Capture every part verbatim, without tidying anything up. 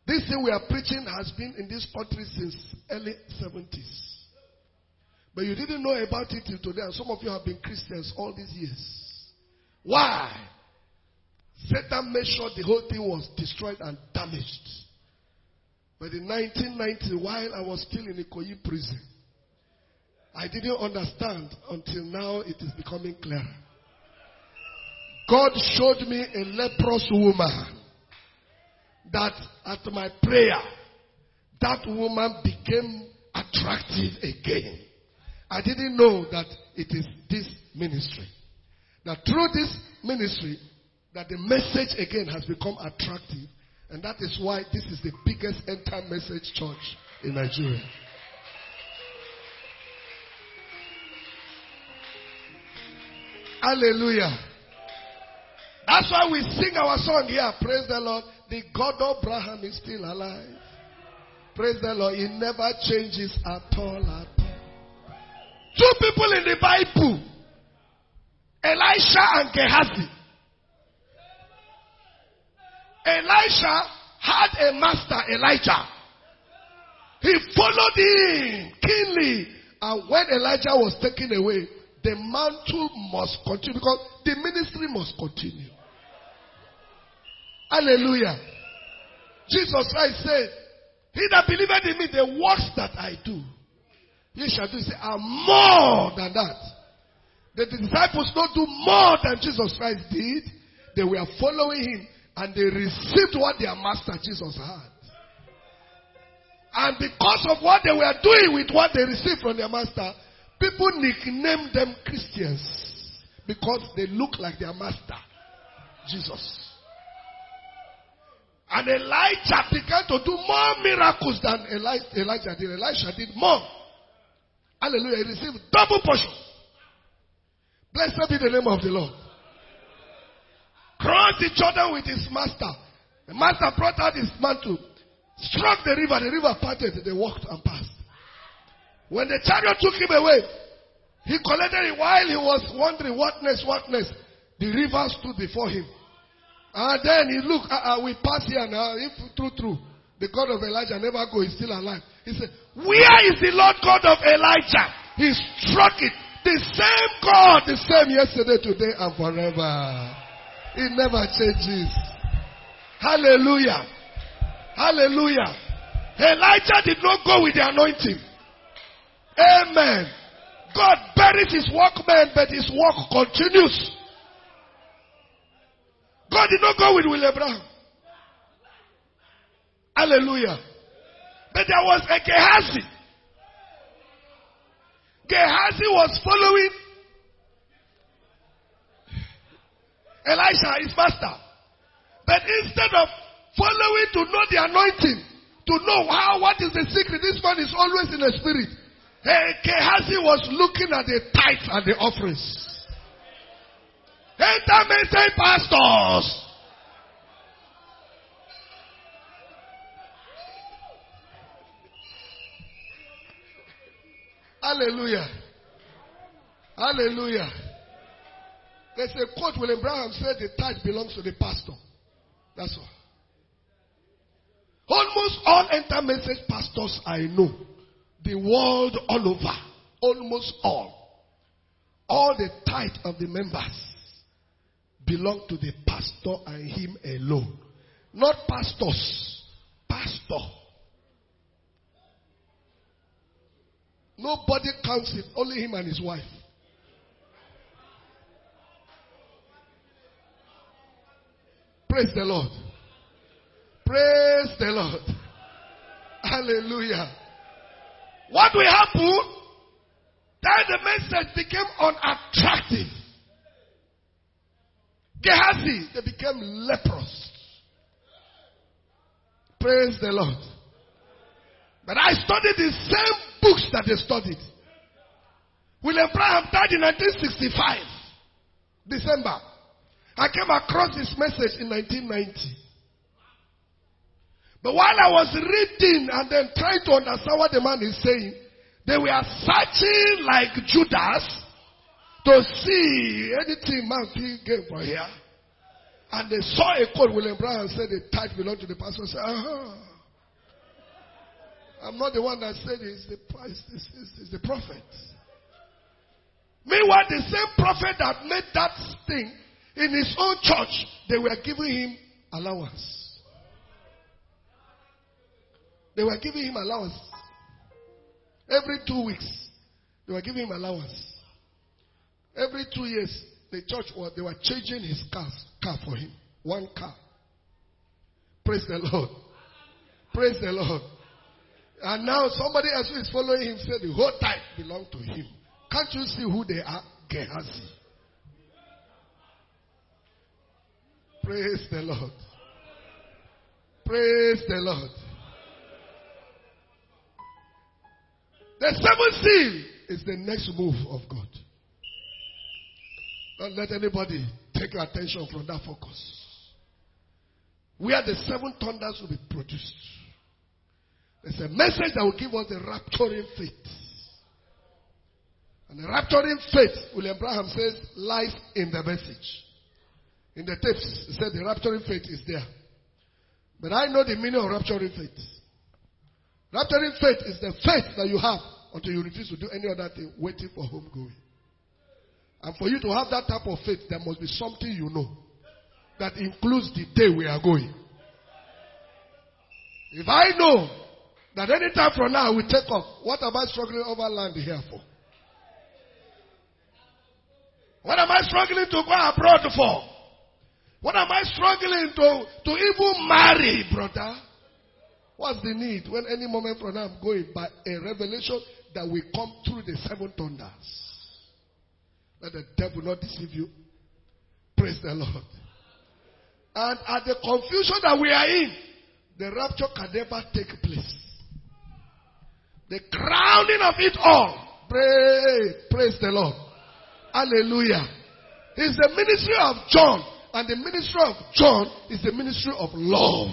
This thing we are preaching has been in this country since early seventies. But you didn't know about it till today, and some of you have been Christians all these years. Why? Satan made sure the whole thing was destroyed and damaged. But in nineteen ninety, while I was still in Ikoyi prison, I didn't understand until now it is becoming clearer. God showed me a leprous woman that at my prayer, that woman became attractive again. I didn't know that it is this ministry. That through this ministry, that the message again has become attractive. And that is why this is the biggest end-time message church in Nigeria. Hallelujah. That's why we sing our song here. Praise the Lord. The God of Abraham is still alive. Praise the Lord. He never changes at all, at all. Two people in the Bible, Elisha and Gehazi. Elisha had a master, Elijah. He followed him keenly. And when Elijah was taken away, the mantle must continue because the ministry must continue. Hallelujah. Jesus Christ said, he that believeth in me, the works that I do, ye shall do. He said, are more than that. The disciples don't do more than Jesus Christ did. They were following him and they received what their master Jesus had. And because of what they were doing with what they received from their master, people nicknamed them Christians because they look like their master, Jesus. And Elijah began to do more miracles than Elijah did. Elisha did more. Hallelujah. He received double portion. Blessed be the name of the Lord. Crossed the Jordan with his master. The master brought out his mantle, struck the river. The river parted. They walked and passed. When the chariot took him away, he collected it while he was wondering what next, what next. The river stood before him. And then he looked, uh, uh, we pass here now. If true, true, the God of Elijah never go, he's still alive. He said, where is the Lord God of Elijah? He struck it. The same God, the same yesterday, today, and forever. It never changes. Hallelujah. Hallelujah. Elijah did not go with the anointing. Amen. God buried his workmen, but his work continues. God did not go with William Abraham. Hallelujah. But there was a Gehazi. Gehazi was following Elisha, his master. But instead of following to know the anointing, to know how, what is the secret, this man is always in the spirit. Gehazi was looking at the tithes and the offerings. Intermittent pastors. Hallelujah. Hallelujah. There's a quote William Branham said the tithe belongs to the pastor. That's all. Almost all intermediate pastors I know, the world all over, almost all, all the tithe of the members belong to the pastor and him alone. Not pastors. Pastor. Nobody counts it. Only him and his wife. Praise the Lord. Praise the Lord. Hallelujah. What will happen? Then the message became unattractive. Gehazi, they became leprous. Praise the Lord. But I studied the same books that they studied. William Branham died in nineteen sixty-five, December. I came across this message in nineteen ninety. But while I was reading and then trying to understand what the man is saying, they were searching like Judas to see anything man can get for here. And they saw a code. William Branham said the tithe belonged to the pastor. I said, uh-huh. I'm not the one that said it. It's the, it's, it's, it's, it's the prophet. Meanwhile, the same prophet that made that thing in his own church, they were giving him allowance. They were giving him allowance. Every two weeks, they were giving him allowance. Every two years, the church was, they were changing his car, car for him. One car. Praise the Lord. Praise the Lord. And now somebody else who is following him said the whole tithe belonged to him. Can't you see who they are? Gehazi. Praise the Lord. Praise the Lord. The seventh seal is the next move of God. Don't let anybody take your attention from that focus. Where the seven thunders will be produced. There's a message that will give us the rapturing faith. And the rapturing faith, William Branham says, lies in the message. In the tapes, he said the rapturing faith is there. But I know the meaning of rapturing faith. Rapturing faith is the faith that you have until you refuse to do any other thing, waiting for home going. And for you to have that type of faith, there must be something you know that includes the day we are going. If I know that any time from now we take off, what am I struggling over land here for? What am I struggling to go abroad for? What am I struggling to, to even marry, brother? What's the need when any moment from now I'm going by a revelation that will come through the seven thunders? Let the devil not deceive you. Praise the Lord. And at the confusion that we are in, the rapture can never take place. The crowning of it all. Pray, praise the Lord. Hallelujah. It's the ministry of John. And the ministry of John is the ministry of love.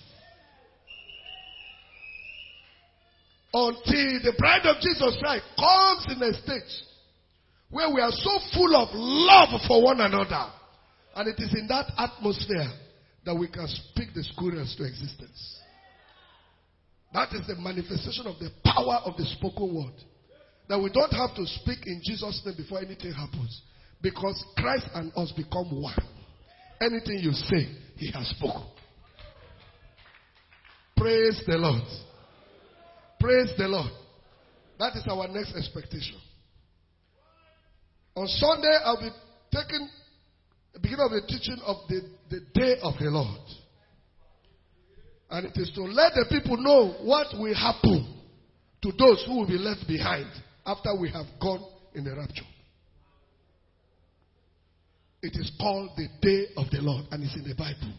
Until the bride of Jesus Christ comes in a stage where we are so full of love for one another. And it is in that atmosphere that we can speak the scriptures to existence. That is the manifestation of the power of the spoken word. That we don't have to speak in Jesus' name before anything happens. Because Christ and us become one. Anything you say, he has spoken. Praise the Lord. Praise the Lord. That is our next expectation. On Sunday, I'll be taking the beginning of the teaching of the, the day of the Lord. And it is to let the people know what will happen to those who will be left behind after we have gone in the rapture. It is called the day of the Lord, and it's in the Bible.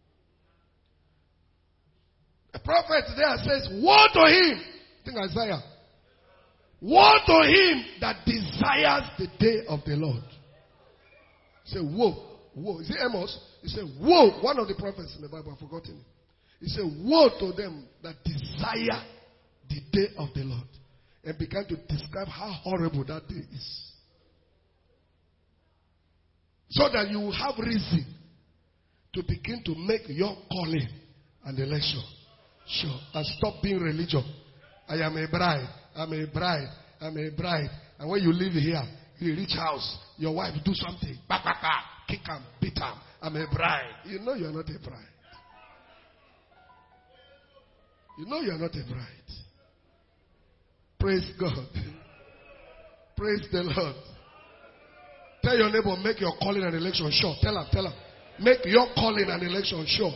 The prophet there says, woe to him. I think Isaiah. Woe to him that desires the day of the Lord. He said, woe. Woe. Is it Amos? He said, woe. One of the prophets in the Bible, I've forgotten it. He said, woe to them that desire the day of the Lord. And began to describe how horrible that day is. So that you will have reason to begin to make your calling and election sure. And stop being religious. I am a bride. I'm a bride. I'm a bride. And when you live here, you reach house, your wife do something. Bah, bah, bah, kick him, beat him. I'm a bride. You know you're not a bride. You know you're not a bride. Praise God. Praise the Lord. Tell your neighbor, make your calling and election sure. Tell him, tell him. Make your calling and election sure.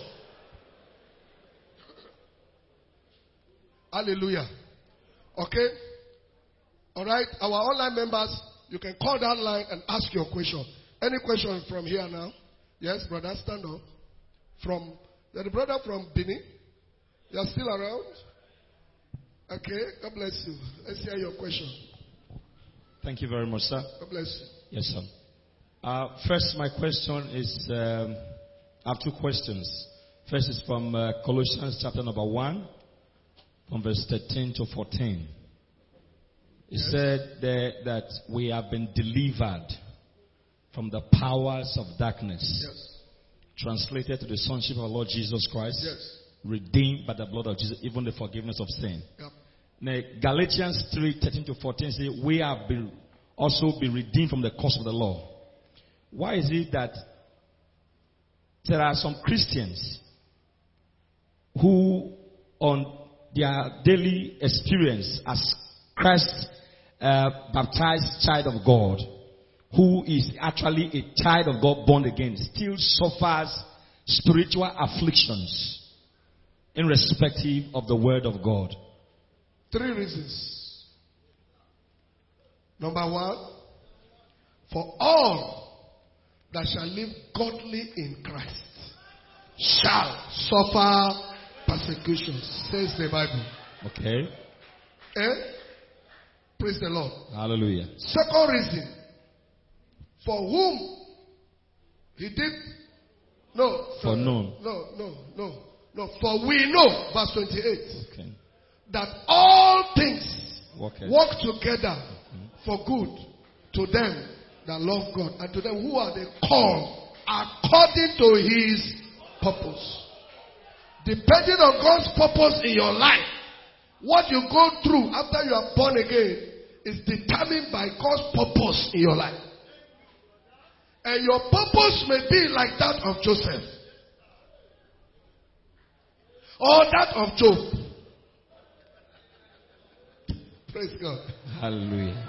Hallelujah. Okay? Alright, our online members, you can call that line and ask your question. Any question from here now? Yes, brother, stand up. From, the brother from Benin. You are still around? Okay, God bless you. Let's hear your question. Thank you very much, sir. God bless you. Yes, sir. Uh, first, my question is, um, I have two questions. First is from uh, Colossians chapter number one, from verse thirteen to fourteen. It yes. said there that we have been delivered from the powers of darkness. Yes. Translated to the sonship of our Lord Jesus Christ. Yes. Redeemed by the blood of Jesus, even the forgiveness of sin. Yep. Now, Galatians three thirteen to fourteen say, we have been also been redeemed from the curse of the law. Why is it that there are some Christians who, on their daily experience as Christ uh, baptized child of God, who is actually a child of God born again, still suffers spiritual afflictions irrespective of the word of God? Three reasons. Number one, for all that shall live godly in Christ shall suffer persecution, says the Bible. Okay. Eh? Praise the Lord. Hallelujah. Second reason, for whom he did no for none. No, no, no, no. For we know, verse twenty-eight, okay, that all things okay. work together for good to them that love God and to them who are the called according to his purpose. Depending on God's purpose in your life, what you go through after you are born again is determined by God's purpose in your life. And your purpose may be like that of Joseph or that of Job. Praise God. Hallelujah.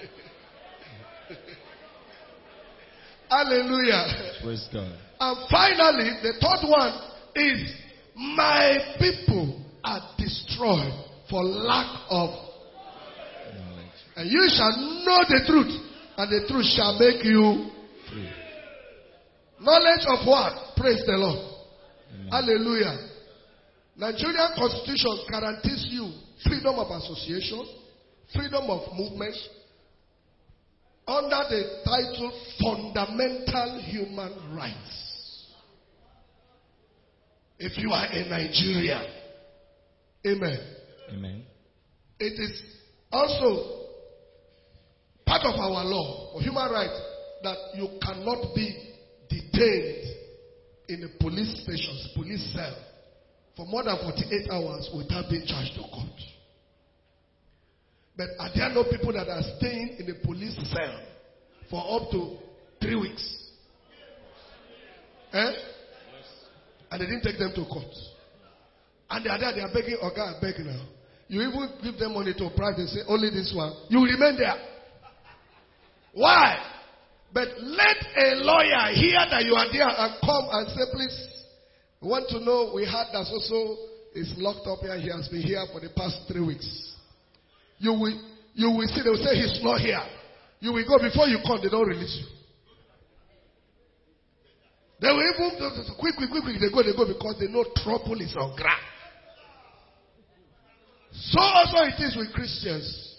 Hallelujah. Praise God. And finally, the third one is, my people are destroyed for lack of knowledge. And you shall know the truth, and the truth shall make you free. Knowledge of what? Praise the Lord. Amen. Hallelujah. Nigerian constitution guarantees you freedom of association, freedom of movement, under the title Fundamental Human Rights. If you are a Nigerian, amen. Amen. It is also part of our law for human rights that you cannot be detained in the police stations, police cell, for more than forty-eight hours without being charged to court. But are there no people that are staying in the police cell for up to three weeks? Eh? And they didn't take them to court. And they are there, they are begging, okay, I beg now. You even give them money to price, they say, only this one. You remain there. Why? But let a lawyer hear that you are there and come and say, please, we want to know, we heard that also is locked up here. He has been here for the past three weeks. You will, you will see, they will say he's not here. You will go, before you come, they don't release you. They will even, quick, quick, quick, quick, they go, they go because they know trouble is on ground. So also it is with Christians.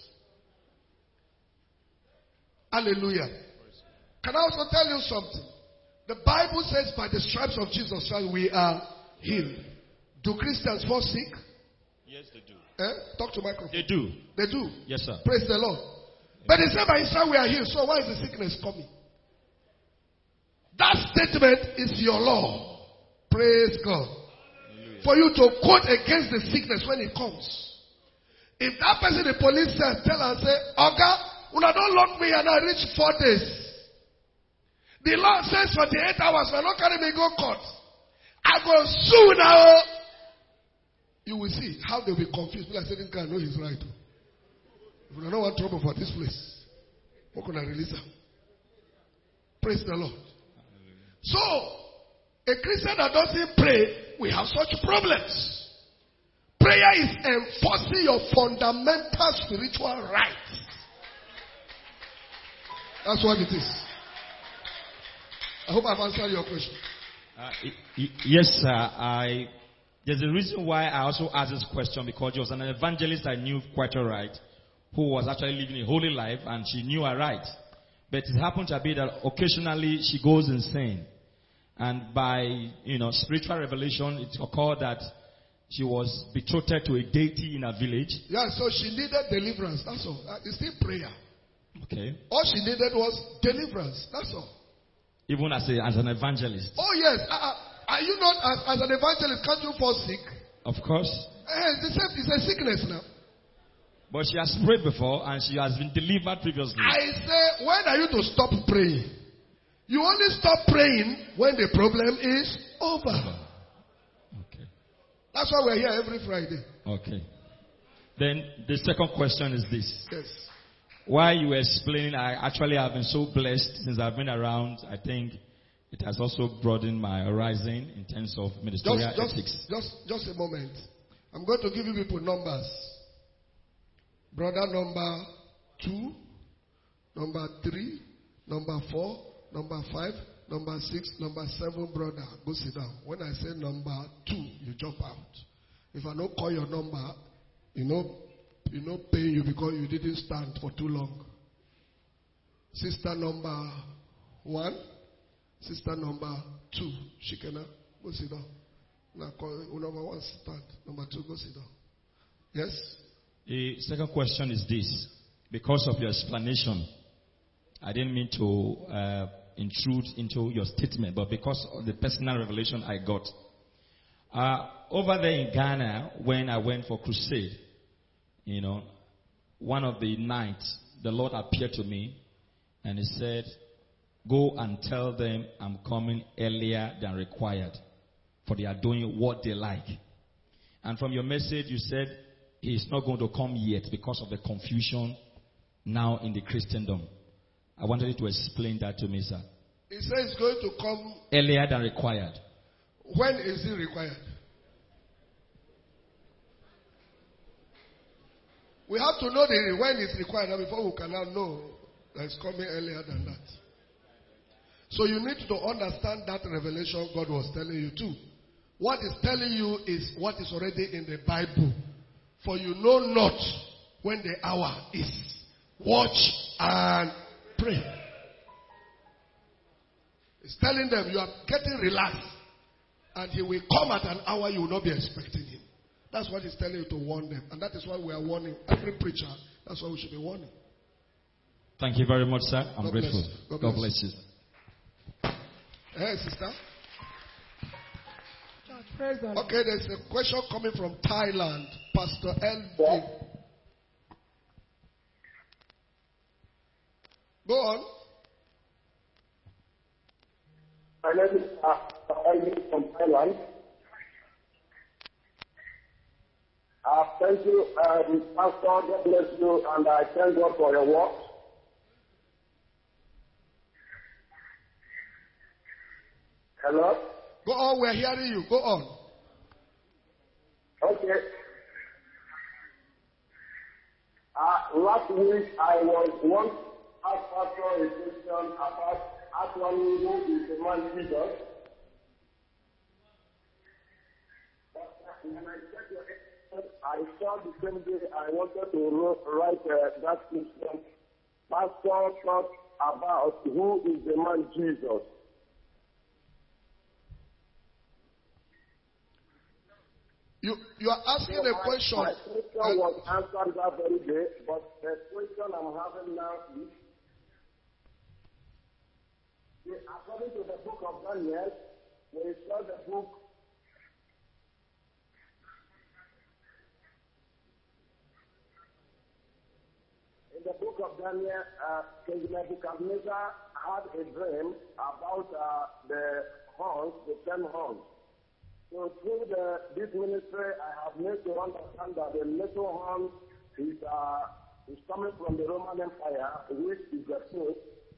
Hallelujah. Can I also tell you something? The Bible says by the stripes of Jesus Christ we are healed. Do Christians fall sick? Yes, they do. Eh? Talk to microphone. They do. They do. Yes, sir. Praise the Lord. But they say by his stripes we are healed. So why is the sickness coming? That statement is your law. Praise God. Hallelujah. For you to quote against the sickness when it comes. If that person, the police says, tell and say, Oga, when I don't lock me and I reach four days. The law says forty-eight hours, we're not carrying me go court. I go sue now. You will see how they will be confused. People are saying, this guy know he's right. If we don't want trouble for this place, what can I release him? Praise the Lord. So, a Christian that doesn't pray, we have such problems. Prayer is enforcing your fundamental spiritual rights. That's what it is. I hope I've answered your question. Uh, y- y- yes, sir. I, there's a reason why I also asked this question, because there was an evangelist I knew quite all right who was actually living a holy life, and she knew her right. But it happened to be that occasionally she goes insane. And by, you know, spiritual revelation, it occurred that she was betrothed to a deity in a village. Yeah, so she needed deliverance. That's all. Uh, it's still prayer. Okay. All she needed was deliverance. That's all. Even as, a, as an evangelist. Oh, yes. Uh, uh, are you not, as, as an evangelist, can't you fall sick? Of course. Uh, it's, the same, it's a sickness now. But she has prayed before and she has been delivered previously. I say, when are you to stop praying? You only stop praying when the problem is over. Okay. That's why we're here every Friday. Okay. Then the second question is this. Yes. While you were explaining, I actually have been so blessed since I've been around. I think it has also broadened my horizon in terms of ministerial just, ethics. Just, just, just a moment. I'm going to give you people numbers. Brother number two, number three, number four, number five, number six, number seven, brother. Go sit down. When I say number two, you jump out. If I don't call your number, you know, you know, pay you because you didn't stand for too long. Sister number one, sister number two, Shikena, go sit down. Now call number one, stand. Number two, go sit down. Yes. The second question is this. Because of your explanation, I didn't mean to uh, intrude into your statement, but because of the personal revelation I got. Uh, over there in Ghana, when I went for crusade, you know, one of the nights, the Lord appeared to me and he said, go and tell them I'm coming earlier than required, for they are doing what they like. And from your message, you said he's not going to come yet because of the confusion now in the Christendom. I wanted you to explain that to me, sir. He says he's going to come earlier than required. When is it required? We have to know the when it's required before we can now know that it's coming earlier than that. So you need to understand that revelation God was telling you too. What is telling you is what is already in the Bible. For you know not when the hour is. Watch and pray. It's telling them you are getting relaxed. And he will come at an hour you will not be expecting him. That's what he's telling you to warn them. And that is why we are warning every preacher. That's why we should be warning. Thank you very much, sir. I'm God grateful. Bless God, God bless bless you. Hey, sister. Praise God. Okay, there's a question coming from Thailand. Pastor L D. Go on. My name is uh, Elvin from Thailand. Uh, thank you, uh, Pastor. God bless you, and I thank God for your work. Hello? Go on, we're hearing you. Go on. Okay. Uh, last week I was once asked Pastor a question about actually who is the man Jesus. But when I checked your answer, I saw the same day I wanted to write uh, that question. Pastor talked about who is the man Jesus. You you are asking So a my, question. My question was answered that very day, but the question I'm having now is, according to the book of Daniel, we saw the book in the book of Daniel, uh, King Nebuchadnezzar had a dream about uh, the horns, the ten horns. So through the, this ministry, I have made to understand that the little horn is, uh, is coming from the Roman Empire, which is the Pope.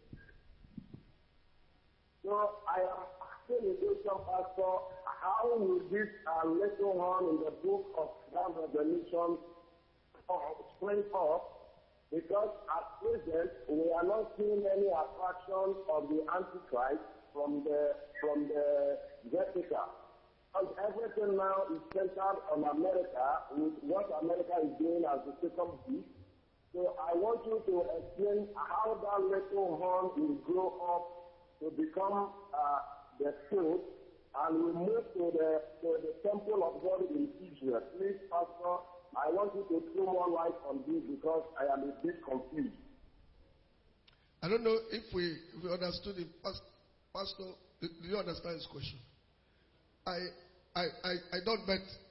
So I am asking the question, Pastor, how will this uh, little horn in the book of that Revelation uh, spring up? Because at present, we are not seeing any attraction of the Antichrist from the, from the Vatican. Because everything now is centered on America with what America is doing as the second beast. So I want you to explain how that little horn will grow up to become uh, the truth and will move to the, to the temple of God in Israel. Please, Pastor, I want you to throw more light on this because I am a bit confused. I don't know if we, if we understood it. Pastor, do you understand his question? I, I, I, I don't bet